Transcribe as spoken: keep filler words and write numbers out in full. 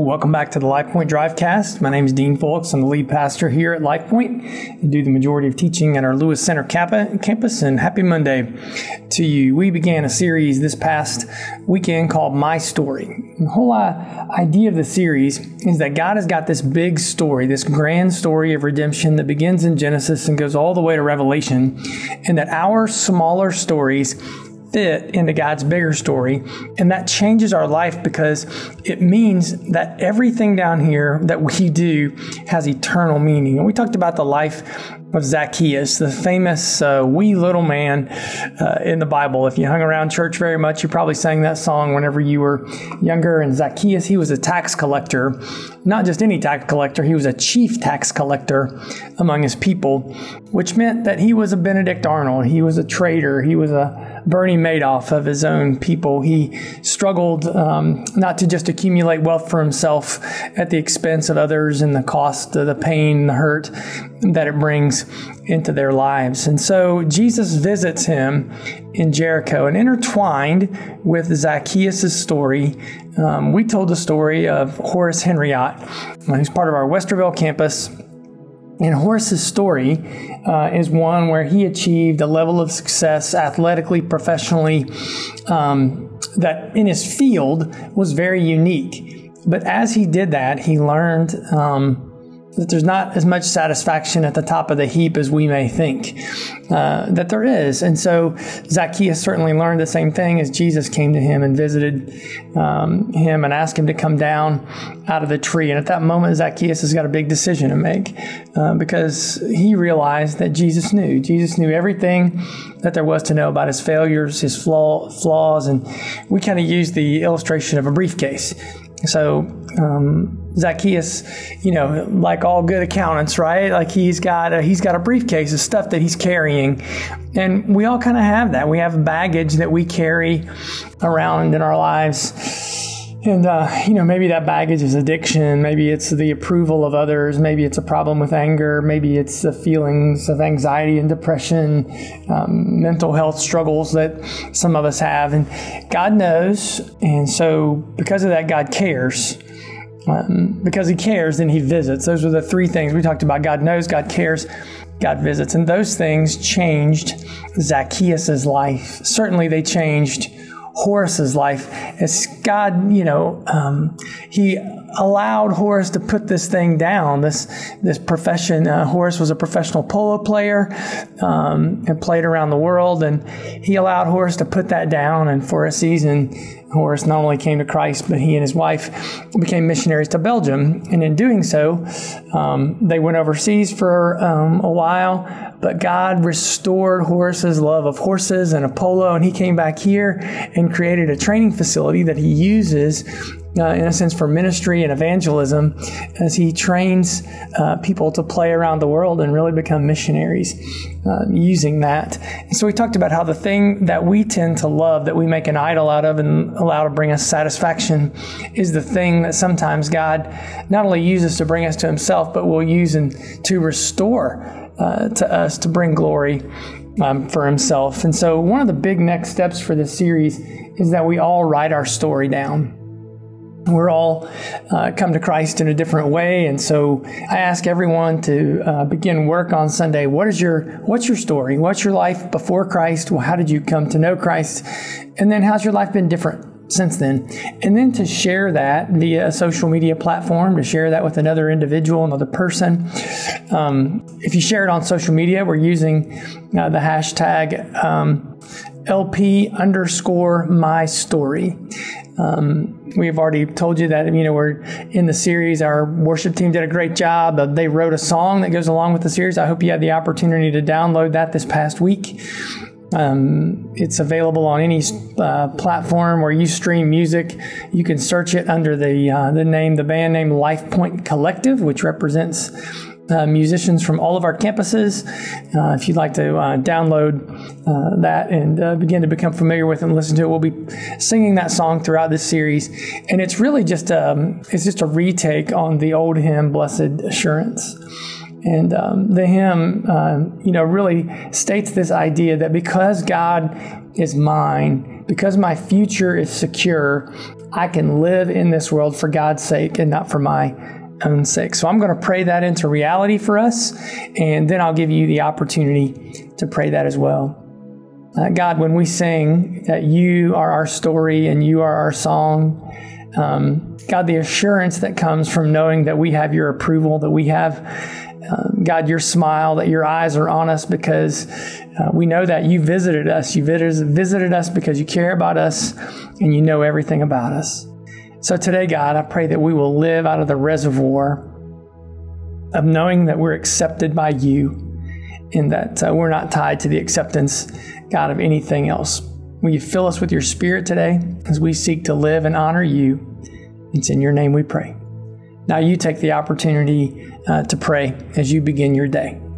Welcome back to the LifePoint Drivecast. My name is Dean Fulks. I'm the lead pastor here at LifePoint. I do the majority of teaching at our Lewis Center campus, and happy Monday to you. We began a series this past weekend called My Story. And the whole uh, idea of the series is that God has got this big story, this grand story of redemption that begins in Genesis and goes all the way to Revelation, and that our smaller stories fit into God's bigger story. And that changes our life because it means that everything down here that we do has eternal meaning. And we talked about the life of Zacchaeus, the famous uh, wee little man uh, in the Bible. If you hung around church very much, you probably sang that song whenever you were younger. And Zacchaeus, he was a tax collector, not just any tax collector. He was a chief tax collector among his people, which meant that he was a Benedict Arnold. He was a traitor. He was a Bernie Madoff of his own people. He struggled um, not to just accumulate wealth for himself at the expense of others and the cost of the pain, the hurt that it brings into their lives. And so Jesus visits him in Jericho, and intertwined with Zacchaeus' story, um, we told the story of Horace Henriot, who's part of our Westerville campus. And Horace's story uh, is one where he achieved a level of success athletically, professionally, um, that in his field was very unique. But as he did that, he learned um, that there's not as much satisfaction at the top of the heap as we may think uh, that there is. And so Zacchaeus certainly learned the same thing as Jesus came to him and visited um, him and asked him to come down out of the tree. And at that moment, Zacchaeus has got a big decision to make uh, because he realized that Jesus knew. Jesus knew everything that there was to know about his failures, his flaw, flaws. And we kind of use the illustration of a briefcase. So um, Zacchaeus, you know, like all good accountants, right? Like he's got a, he's got a briefcase of stuff that he's carrying, and we all kind of have that. We have baggage that we carry around in our lives. And, uh, you know, maybe that baggage is addiction. Maybe it's the approval of others. Maybe it's a problem with anger. Maybe it's the feelings of anxiety and depression, um, mental health struggles that some of us have. And God knows. And so because of that, God cares. Um, because he cares, then he visits. Those were the three things we talked about. God knows, God cares, God visits. And those things changed Zacchaeus' life. Certainly they changed Horace's life, as God, you know, um, he allowed Horace to put this thing down, this this profession. Uh, Horace was a professional polo player um, and played around the world, and he allowed Horace to put that down. And for a season, Horace not only came to Christ, but he and his wife became missionaries to Belgium. And in doing so, um, they went overseas for um, a while. But God restored Horace's love of horses and of polo, and he came back here and created a training facility that he uses, uh, in a sense, for ministry and evangelism, as he trains uh, people to play around the world and really become missionaries uh, using that. And so we talked about how the thing that we tend to love, that we make an idol out of and allow to bring us satisfaction, is the thing that sometimes God not only uses to bring us to himself, but will use and to restore Uh, to us to bring glory um, for himself. And so one of the big next steps for this series is that we all write our story down. We're all uh, come to Christ in a different way. And so I ask everyone to uh, begin work on Sunday. What is your, what's your story? What's your life before Christ? Well, how did you come to know Christ? And then how's your life been different since then? And then to share that via a social media platform, to share that with another individual, another person. Um, if you share it on social media, we're using uh, the hashtag um, L P underscore my story. Um, we've already told you that, you know, we're in the series. Our worship team did a great job. Uh, they wrote a song that goes along with the series. I hope you had the opportunity to download that this past week. Um, it's available on any uh, platform where you stream music. You can search it under the uh, the name, the band name LifePoint Collective, which represents uh, musicians from all of our campuses. Uh, if you'd like to uh, download uh, that and uh, begin to become familiar with it and listen to it, we'll be singing that song throughout this series. And it's really just um, it's just a retake on the old hymn, Blessed Assurance. And um, the hymn, uh, you know, really states this idea that because God is mine, because my future is secure, I can live in this world for God's sake and not for my own sake. So I'm going to pray that into reality for us, and then I'll give you the opportunity to pray that as well. Uh, God, when we sing that you are our story and you are our song, um, God, the assurance that comes from knowing that we have your approval, that we have, um, God, your smile, that your eyes are on us because uh, we know that you visited us. You visited, visited us because you care about us and you know everything about us. So today, God, I pray that we will live out of the reservoir of knowing that we're accepted by you and that uh, we're not tied to the acceptance, God, of anything else. Will you fill us with your Spirit today as we seek to live and honor you? It's in your name we pray. Now you take the opportunity uh, to pray as you begin your day.